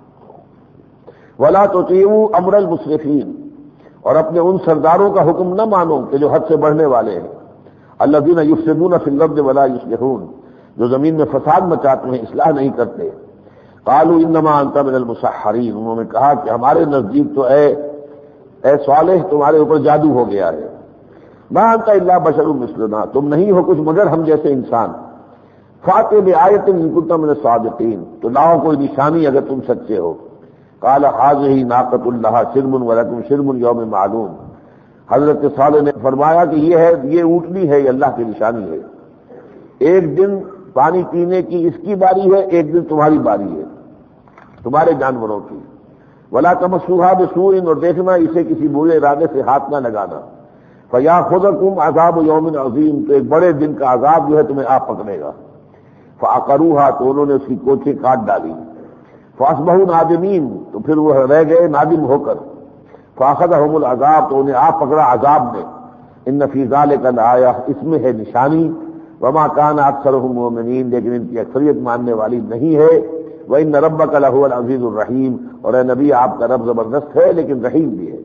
ولا تطیعوا امر المسرفین، اور اپنے ان سرداروں کا حکم نہ مانو کہ جو حد سے بڑھنے والے ہیں۔ الذین یفسدون فی الارض ولا یصلحون، جو زمین میں فساد مچاتے ہیں، اصلاح نہیں کرتے۔ قالوا انما انت من المسحرین، انہوں نے کہا کہ ہمارے نزدیک تو اے صالح تمہارے اوپر جادو ہو گیا ہے۔ ما انت الا بشر مثلنا، تم نہیں ہو کچھ مگر ہم جیسے انسان۔ فاتح بآیۃ ان کنت من الصادقین، تو لاؤ کوئی نشانی اگر تم سچے ہو۔ قال هذه ناقۃ لها شرب ولکم شرب یوم معلوم، حضرت صالح نے فرمایا کہ یہ اونٹنی ہے، یہ اللہ کی نشانی ہے، ایک دن پانی پینے کی اس کی باری ہے، ایک دن تمہاری باری ہے، تمہارے جانوروں کی۔ ولا تمسوها بسوء، اور دیکھنا اسے کسی برے ارادے سے ہاتھ نہ لگانا۔ فیاخذکم عذاب یوم عظیم، تو ایک بڑے دن کا عذاب جو ہے تمہیں آ پکڑے گا۔ فعقروها، تو انہوں نے اس کی کوچیں کاٹ ڈالی۔ فاصبحوا نادمین، تو پھر وہ رہ گئے نادم ہو کر۔ فاخذهم العذاب، تو انہیں آ پکڑا عذاب نے۔ ان فی ذلک لآیہ، اس میں ہے نشانی۔ وما کان اکثرهم مؤمنین، لیکن ان کی اکثریت ماننے والی نہیں ہے۔ وان ربک لہو العزیز الرحیم، اور اے نبی آپ کا رب زبردست ہے لیکن رحیم بھی ہے۔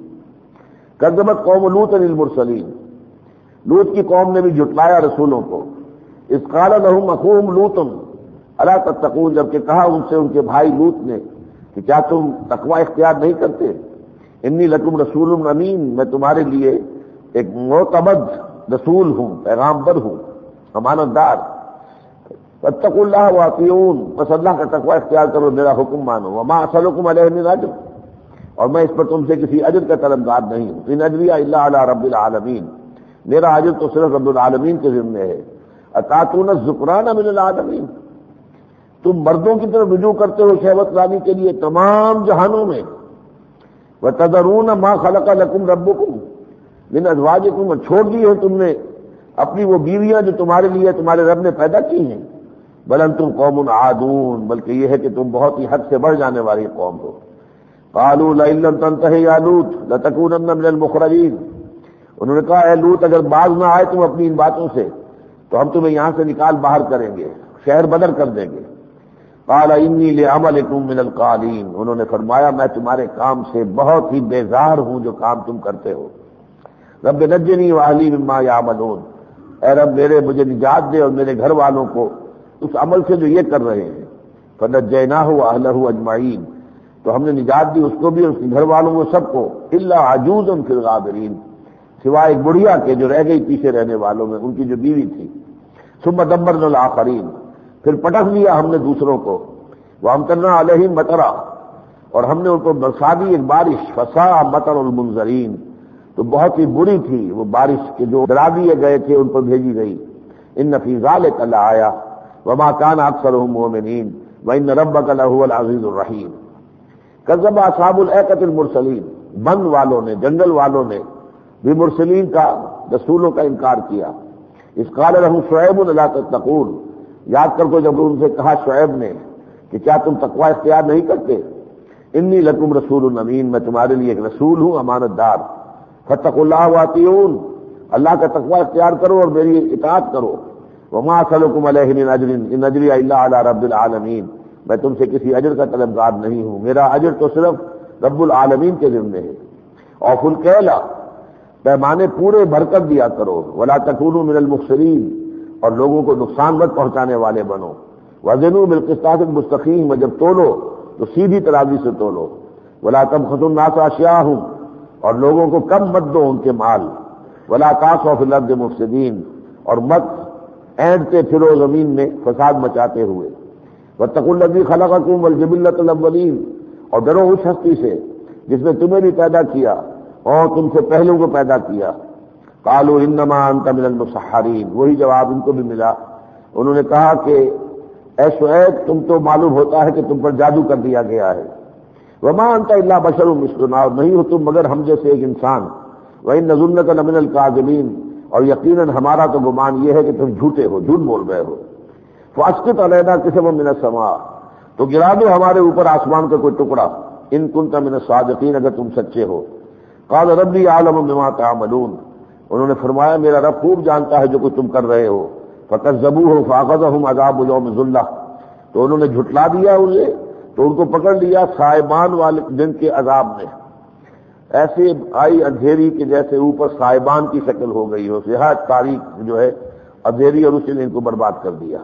کذبت قوم لوط المرسلین، لوط کی قوم نے بھی جھٹلایا رسولوں کو۔ اذ قال لهم اخوهم لوط الا تتقون، جبکہ کہا ان سے ان کے بھائی لوط نے کہ کیا تم تقوی اختیار نہیں کرتے؟ انی لکم رسول امین، میں تمہارے لیے ایک معتمد رسول ہوں، پیغامبر ہوں، امانت دار۔ فاتقوا اللہ واطیعون، بس اللہ کا تقوی اختیار کرو، میرا حکم مانو۔ وما اسألکم علیہ من اجر، اور میں اس پر تم سے کسی اجر کا طلبگار نہیں ہوں۔ ان اجری الا علی رب العالمین، میرا اجر تو صرف رب العالمین کے ذمے ہے۔ اتاتون الذکران من العالمین، تم مردوں کی طرف رجوع کرتے ہو شہوت لانے کے لیے تمام جہانوں میں۔ وتذرون ما خلق لکم ربکم من ازواجکم، چھوڑ دی ہے تم نے اپنی وہ بیویاں جو تمہارے لیے تمہارے رب نے پیدا کی ہیں۔ بل انتم قوم عادون، بلکہ یہ ہے کہ تم بہت ہی حد سے بڑھ جانے والی قوم ہو۔ قالوا لئن لم تنتہ یا لوط لتکونن من المخرجین، انہوں نے کہا اے لوط اگر باز نہ آئے تم اپنی ان باتوں سے تو ہم تمہیں یہاں سے نکال باہر کریں گے، شہر بدر کر دیں گے۔ قال انی لعملکم من القالین، انہوں نے فرمایا میں تمہارے کام سے بہت ہی بیزار ہوں جو کام تم کرتے ہو۔ رب نجنی واہلی مما یعملون، اے رب میرے مجھے نجات دے اور میرے گھر والوں کو اس عمل سے جو یہ کر رہے ہیں۔ فنجیناہ واہلہ اجمعین، تو ہم نے نجات دی اس کو بھی اور اس کے گھر والوں کو سب کو، الا عجوزا فی الغابرین، سوائے ایک بڑھیا کے جو رہ گئی پیچھے رہنے والوں میں، ان کی جو بیوی تھی۔ ثم دمرنا الآخرین، پھر پٹک دیا ہم نے دوسروں کو۔ وامطرنا علیہم مطرا، اور ہم نے ان کو برسا دی ایک بارش۔ فساء مطر المنذرین، تو بہت ہی بری تھی وہ بارش کے جو ڈرا دیے گئے تھے ان پر بھیجی گئی۔ ان فی ذلک لآیہ وما کان اکثرهم مؤمنین وان ربک لہو العزیز الرحیم۔ کذب اصحاب الایکۃ المرسلین، بن والوں نے، جنگل والوں نے بھی مرسلین کا، رسولوں کا انکار کیا۔ اس قال لهم شعیب لا تتقون، یاد کر کو جب ان سے کہا شعیب نے کہ کیا تم تقوی اختیار نہیں کرتے؟ انی لکم رسول امین، میں تمہارے لیے ایک رسول ہوں امانت دار، فاتقوا اللہ واطیعون، اللہ کا تقوی اختیار کرو اور میری اطاعت کرو، وما اسألکم علیہ من اجر ان اجری الا علی رب العالمین، میں تم سے کسی اجر کا طلبگار نہیں ہوں، میرا اجر تو صرف رب العالمین کے ذمہ ہے۔ اوفوا الکیل، پیمانے پورے بھر کر دیا کرو، ولا تکونوا من المخسرین، اور لوگوں کو نقصان مت پہنچانے والے بنو، وزنوا بالقسطاس المستقیم، جب تولو تو سیدھی ترازی سے تولو، ولا تبخسوا الناس اشیاءهم، اور لوگوں کو کم مت دو ان کے مال، ولا تعثوا فی الارض مفسدین، اور مت اینٹتے پھرو زمین میں فساد مچاتے ہوئے، واتقوا الذی خلقکم والجبلۃ الاولین، اور ڈرو اس ہستی سے جس نے تمہیں بھی پیدا کیا اور تم سے پہلوں کو پیدا کیا۔ قالوا انما انت من المسحرین، وہی جواب ان کو بھی ملا، انہوں نے کہا کہ اے شعیب تم تو معلوم ہوتا ہے کہ تم پر جادو کر دیا گیا ہے، وما انت الا بشر مثلنا، اور نہیں ہو تم مگر ہم جیسے ایک انسان، وان نظنک لمن الکاذبین، اور یقیناً ہمارا تو گمان یہ ہے کہ تم جھوٹے ہو، جھوٹ بول رہے ہو، فاسقط علینا کسفا من السماء، تو گرا دو ہمارے اوپر آسمان کا کوئی ٹکڑا، ان کنت من الصادقین، اگر تم سچے ہو۔ قال ربی اعلم بما تعملون، انہوں نے فرمایا میرا رب خوب جانتا ہے جو کچھ تم کر رہے ہو، فکذبوہ فاخذہم عذاب یوم الذلہ، تو انہوں نے جھٹلا دیا انہیں تو ان کو پکڑ لیا صائبان والے دن کے عذاب نے، ایسے آئی اندھیری کہ جیسے اوپر صائبان کی شکل ہو گئی ہو، نہایت تاریک جو ہے اندھیری، اور اسی نے ان کو برباد کر دیا۔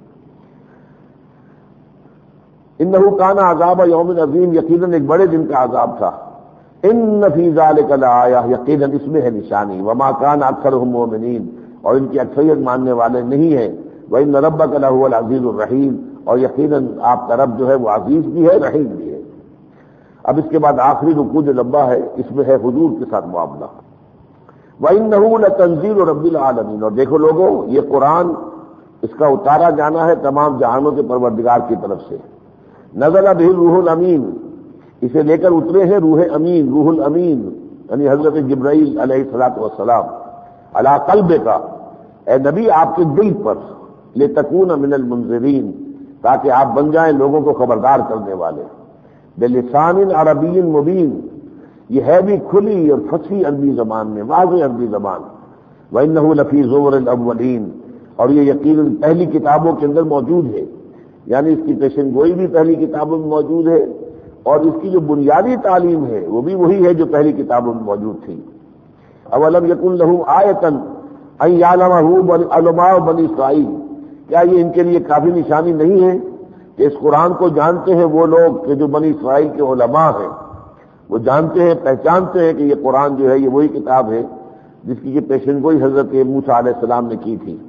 انہ کان عذاب یوم عظیم، یقیناً ایک بڑے دن کا عذاب تھا، ان فی ذلک لآیہ، یقیناً اس میں ہے نشانی، وما کان اکثرهم مؤمنین، اور ان کی اکثریت ماننے والے نہیں ہیں، وان ربک لہو العزیز الرحیم، اور یقیناً آپ کا رب جو ہے وہ عزیز بھی ہے رحیم بھی ہے۔ اب اس کے بعد آخری رکوع جو لمبا ہے اس میں ہے حضور کے ساتھ معاملہ، وانہ لتنزیل رب العالمین، اور دیکھو لوگوں یہ قرآن اس کا اتارا جانا ہے تمام جہانوں کے پروردگار کی طرف سے، نزل بہ الروح الامین، اسے لے کر اترے ہیں روح امین، روح الامین یعنی حضرت جبرائیل علیہ الصلوۃ والسلام، علی قلبک، اے نبی آپ کے دل پر، لتکون من المنذرین، تاکہ آپ بن جائیں لوگوں کو خبردار کرنے والے، بلسان عربی مبین، یہ ہے بھی کھلی اور فصیح عربی زبان میں، واضح عربی زبان، وانہ لفی زبر الاولین، اور یہ یقیناً پہلی کتابوں کے اندر موجود ہے، یعنی اس کی پیشن گوئی بھی پہلی کتابوں میں موجود ہے، اور اس کی جو بنیادی تعلیم ہے وہ بھی وہی ہے جو پہلی کتابوں میں موجود تھی۔ اولم یکن لہم آیۃ ان یعلمہ علماء بنی اسرائیل، کیا یہ ان کے لیے کافی نشانی نہیں ہے کہ اس قرآن کو جانتے ہیں وہ لوگ کہ جو بنی اسرائیل کے علماء ہیں، وہ جانتے ہیں پہچانتے ہیں کہ یہ قرآن جو ہے یہ وہی کتاب ہے جس کی یہ پیشن گوئی حضرت موسیٰ علیہ السلام نے کی تھی۔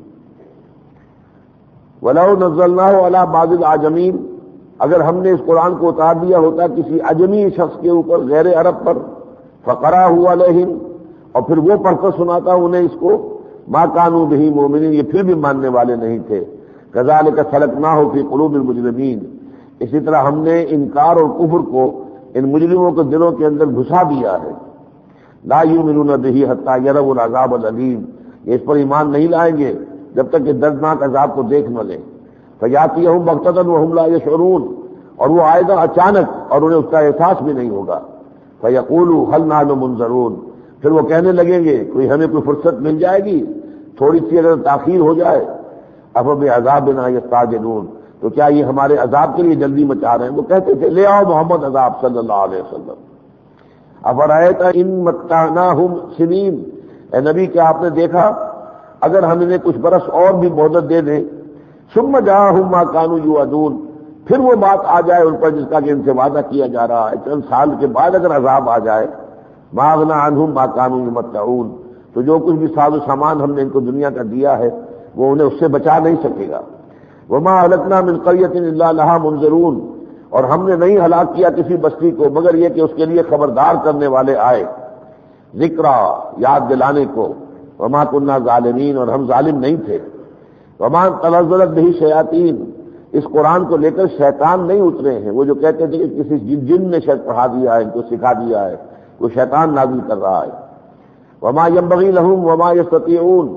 وَلَوْ نَزَّلْنَاهُ عَلَى بَعْضِ الْأَعْجَمِينَ، اگر ہم نے اس قرآن کو اتار دیا ہوتا کسی اجمی شخص کے اوپر غیر عرب پر، فَقَرَأَهُ عَلَيْهِمْ، اور پھر وہ پڑھ کر سناتا انہیں اس کو، مَا كَانُوا بِهِ مُؤْمِنِينَ، یہ پھر بھی ماننے والے نہیں تھے، كَذَلِكَ سَلَكْنَاهُ فِي قُلُوبِ الْمُجْرِمِينَ، اسی طرح ہم نے انکار اور کفر کو ان مجرموں کے دلوں کے اندر گھسا دیا ہے۔ لَا يُؤْمِنُونَ بِهِ حَتَّى يَرَوْا الْعَذَابَ الْأَلِيمَ، یہ اس پر ایمان نہیں لائیں گے جب تک کہ دردناک عذاب کو دیکھ نہ لیں۔ فَيَأْتِيَهُمْ بَغْتَةً وَهُمْ لَا يَشْعُرُونَ، اور وہ آئے گا اچانک اور انہیں اس کا احساس بھی نہیں ہوگا۔ فَيَقُولُوا هَلْ نَحْنُ مُنظَرُونَ، پھر وہ کہنے لگیں گے کوئی ہمیں کوئی فرصت مل جائے گی، تھوڑی سی اگر تاخیر ہو جائے، أَفَبِعَذَابِنَا يَسْتَعْجِلُونَ، تو کیا یہ ہمارے عذاب کے لیے جلدی مچا رہے ہیں؟ وہ کہتے تھے لے آؤ محمد عذاب صلی اللہ علیہ وسلم۔ أَفَرَأَيْتَ إِن مَتَّعْنَاهُمْ سِنِينَ، اے نبی کیا آپ نے دیکھا اگر ہم انہیں کچھ برس اور بھی مہلت دے دیں، ثم جاءهم ما كانوا يوعدون، پھر وہ بات آ جائے ان پر جس کا کہ ان سے وعدہ کیا جا رہا ہے، چند سال کے بعد اگر عذاب آ جائے، ما اغنى عنهم ما كانوا يمتعون، تو جو کچھ بھی ساز و سامان ہم نے ان کو دنیا کا دیا ہے وہ انہیں اس سے بچا نہیں سکے گا۔ وما اهلكنا من قرية الا لها منذرون، اور ہم نے نہیں ہلاک کیا کسی بستی کو مگر یہ کہ اس کے لیے خبردار کرنے والے آئے، ذکرا یاد دلانے کو، وما كنا ظالمین، اور ہم ظالم نہیں تھے۔ وما تنزلت به الشیاطین، اس قرآن کو لے کر شیطان نہیں اترے ہیں، وہ جو کہتے تھے کہ کسی جن نے شاید پڑھا دیا ہے، ان کو سکھا دیا ہے، وہ شیطان نازل کر رہا ہے۔ وما ينبغي لهم وما يستطيعون،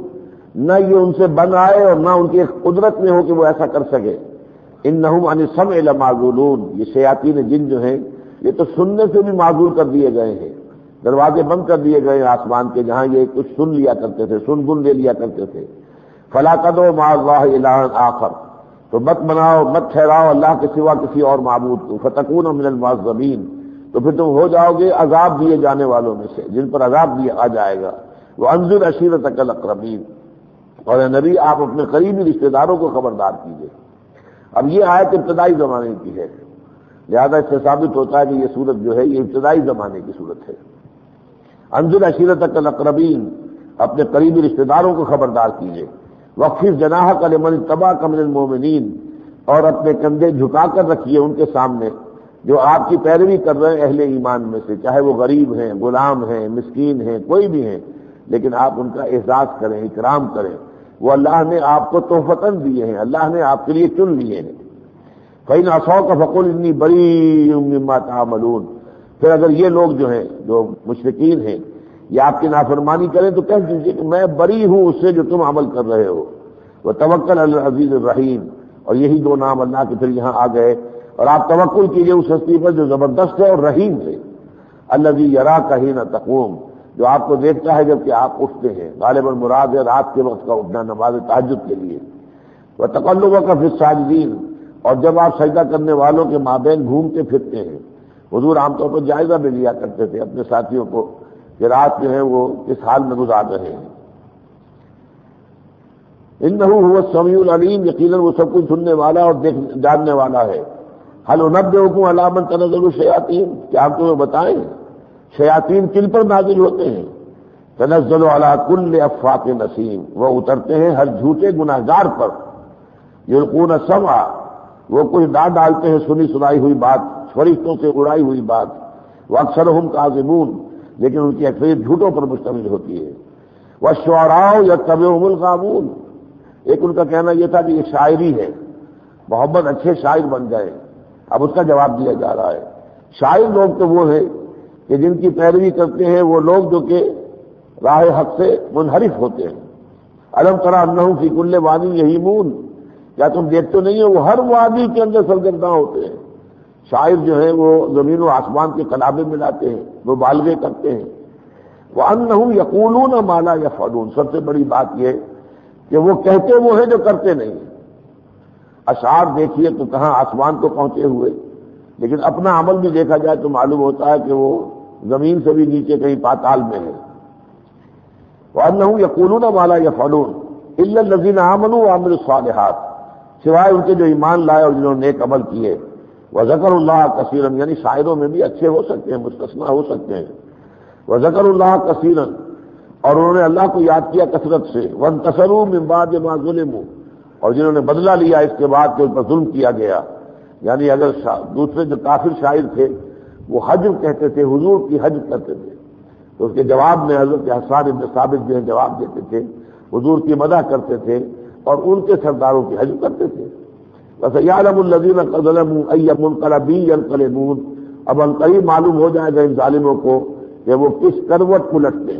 نہ یہ ان سے بن آئے اور نہ ان کی قدرت میں ہو کہ وہ ایسا کر سکے. انہم عن السمع لمعزولون، یہ شیاطین جن جو ہیں یہ تو سننے سے بھی معزول کر دیے گئے ہیں، دروازے بند کر دیے گئے ہیں آسمان کے جہاں یہ کچھ سن لیا کرتے تھے، سن گن لے لیا کرتے تھے. فلا تدعوا مع اللہ الہا آخر، تو مت بناؤ مت ٹھہراؤ اللہ کے سوا کسی اور معبود کو. فتکون من المعذبین، تو پھر تم ہو جاؤ گے عذاب دیے جانے والوں میں سے، جن پر عذاب دیا آ جائے گا. وانذر عشیرتک الاقربین، اور اے نبی آپ اپنے قریبی رشتہ داروں کو خبردار کیجیے. اب یہ آیت ابتدائی زمانے کی ہے، لہذا اس سے ثابت ہوتا ہے کہ یہ صورت جو ہے یہ ابتدائی زمانے کی صورت ہے. انذر عشیرتک الاقربین، اپنے قریبی رشتہ داروں کو خبردار کیجیے. واخفض جناحک لمن اتبعک من المؤمنین، اور اپنے کندھے جھکا کر رکھیے ان کے سامنے جو آپ کی پیروی کر رہے ہیں اہل ایمان میں سے، چاہے وہ غریب ہیں، غلام ہیں، مسکین ہیں، کوئی بھی ہیں، لیکن آپ ان کا اعزاز کریں، اکرام کریں. وہ اللہ نے آپ کو تحفتاً دیے ہیں، اللہ نے آپ کے لیے چن لیے ہیں. فإن عصوك فقل انی بریء مما تعملون، پھر اگر یہ لوگ جو ہیں جو مشرکین ہیں یہ آپ کی نافرمانی کریں تو کہہ دیجیے کہ میں بری ہوں اس سے جو تم عمل کر رہے ہو. وتوکل علی العزیز الرحیم، اور یہی دو نام اللہ کے پھر یہاں آ گئے. اور آپ توکل کیجیے اس ہستی پر جو زبردست ہے اور رحیم ہے. الذی یراک حین تقوم، جو آپ کو دیکھتا ہے جبکہ آپ اٹھتے ہیں. غالباً مراد ہے رات کے وقت کا اٹھنا نماز تہجد کے لیے. وتقلبک فی الساجدین، اور جب آپ سجدہ کرنے والوں کے مابین گھومتے پھرتے ہیں. حضور عام طور پر جائزہ بھی لیا کرتے تھے اپنے ساتھیوں کو کہ رات جو ہے وہ کس حال میں گزار رہے ہیں. انہ هو السمیع العلیم، یقیناً وہ سب کچھ سننے والا اور جاننے والا ہے. هل انبئکم علی من تنزل الشیاطین، کیا آپ تمہیں بتائیں شیاطین کن پر نازل ہوتے ہیں. تنزل علی کل افاک نسیم، وہ اترتے ہیں ہر جھوٹے گناہگار پر. یلقون السمع، وہ کچھ ڈالتے ہیں سنی سنائی ہوئی بات، فرشتوں سے اڑائی ہوئی بات. واکثرهم کاذبون، لیکن ان کی اکثریت جھوٹوں پر مشتمل ہوتی ہے. والشعراء یتبعهم الغاوون، ایک ان کا کہنا یہ تھا کہ یہ شاعری ہے، محمد اچھے شاعر بن گئے. اب اس کا جواب دیا جا رہا ہے شاعر لوگ تو وہ ہیں کہ جن کی پیروی کرتے ہیں وہ لوگ جو کہ راہ حق سے منحرف ہوتے ہیں. الم تری انہم فی کل وادی یہیمون، کیا تم دیکھتے نہیں ہو وہ ہر وادی کے اندر سرگرداں ہوتے ہیں. شاعر جو ہیں وہ زمین و آسمان کے کلابے ملاتے ہیں، وہ بالغے کرتے ہیں. وانہم یقولون ما لا یفعلون، سب سے بڑی بات یہ کہ وہ کہتے وہ ہیں جو کرتے نہیں. اشعار دیکھیے تو کہاں آسمان کو پہنچے ہوئے، لیکن اپنا عمل بھی دیکھا جائے تو معلوم ہوتا ہے کہ وہ زمین سے بھی نیچے کہیں پاتال میں ہے. وانہم یقولون ما لا یفعلون الا الذین آمنوا وعملوا الصالحات، سوائے ان کے جو ایمان لائے اور جنہوں نے نیک عمل کیے. وذکروا اللہ کثیرا، یعنی شاعروں میں بھی اچھے ہو سکتے ہیں، مستثنا ہو سکتے ہیں. وذکروا اللہ کثیرا، اور انہوں نے اللہ کو یاد کیا کثرت سے. وانتصروا من بعد ما ظلموا، اور جنہوں نے بدلہ لیا اس کے بعد کہ ان پر ظلم کیا گیا. یعنی اگر دوسرے جو کافر شاعر تھے وہ حجر کہتے تھے، حضور کی حجر کرتے تھے، تو اس کے جواب میں حضرت حسان بن ثابت جو ہے جواب دیتے تھے، حضور کی مدح کرتے تھے اور ان کے سرداروں کی حجر کرتے تھے. وَسَيَعْلَمُ الَّذِينَ ظَلَمُوا أَيَّ مُنقَلَبٍ يَنقَلِبُونَ، اب ان قریب معلوم ہو جائے گا ان ظالموں کو کہ وہ کس کروٹ پلٹتے ہیں.